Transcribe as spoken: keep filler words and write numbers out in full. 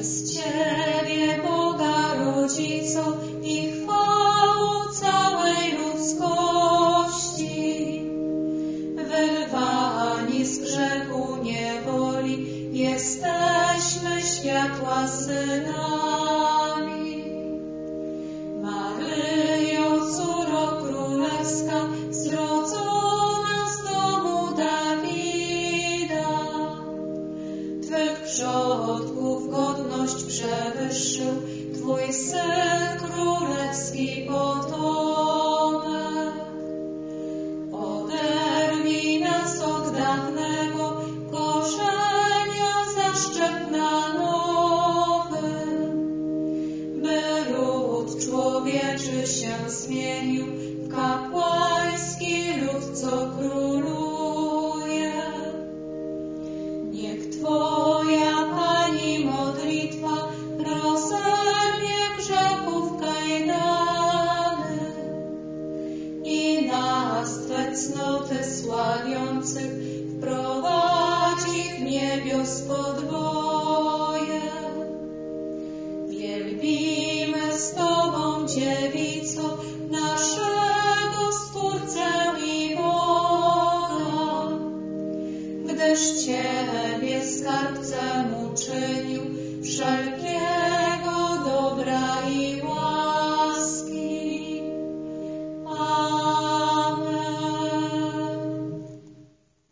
Przez Ciebie, Boga Rodzico, i chwałą całej ludzkości. Wyrwani z grzechu niewoli, jesteśmy światła synami. Maryjo, córo królewska, zrodzona z domu Dawida, Twych przodków godność przewyższył Twój Syn królewski potomek. Oderwij nas od dawnego korzenia, zaszczep na nowym, by lud człowieczy się zmienił w kapłański lud, co króluje. Niech Twoja, Pani, modlitwa rozerwie grzechów kajdany i nas Twe cnoty sławiących wprowadzi w niebios podwoje. Wielbimy z Tobą, Dziewico, naszego Stwórcę i Boga, gdyż Ciebie